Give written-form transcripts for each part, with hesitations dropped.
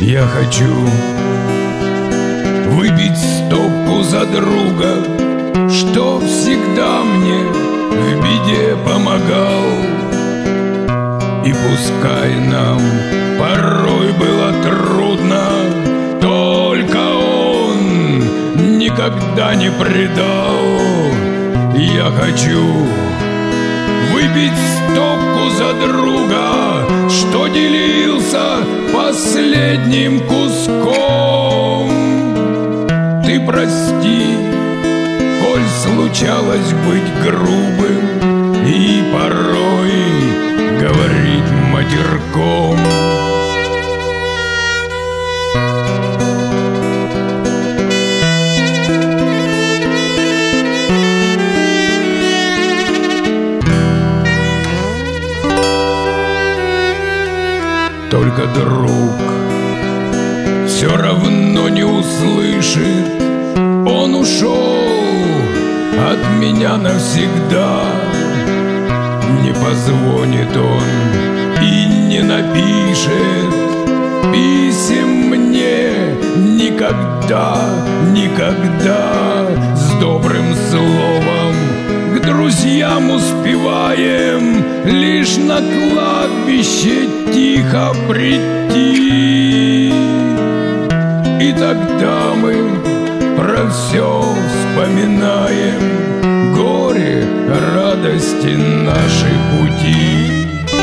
Я хочу выпить стопку за друга, что всегда мне в беде помогал. И пускай нам порой было трудно, только он никогда не предал. Я хочу выпить стопку за друга, что делился последним куском. Ты прости, коль случалось быть грубым и порой говорить матерком. Только друг все равно не услышит. Он ушел от меня навсегда. Не позвонит он и не напишет писем мне никогда, никогда. С добрым словом к друзьям успеваем лишь на кладбище тихо прийти. И тогда мы про все вспоминаем, горе, радости, наши пути.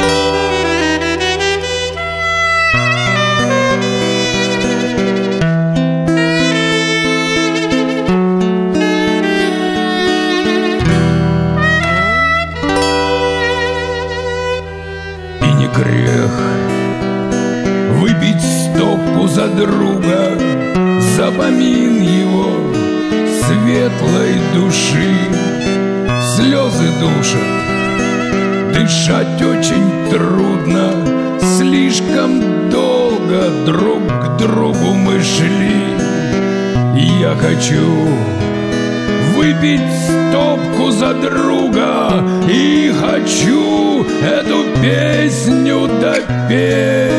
Грех выпить стопку за друга, за помин его светлой души. Слезы душат, дышать очень трудно, слишком долго друг к другу мы шли. Я хочу выпить стопку за друга и хочу эту песню допеть.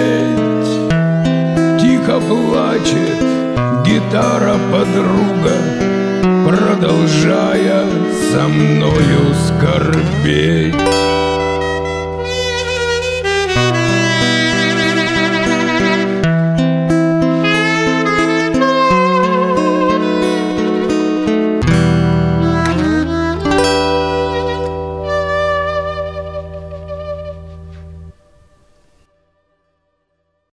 Тихо плачет гитара подруга, продолжая со мною скорбеть.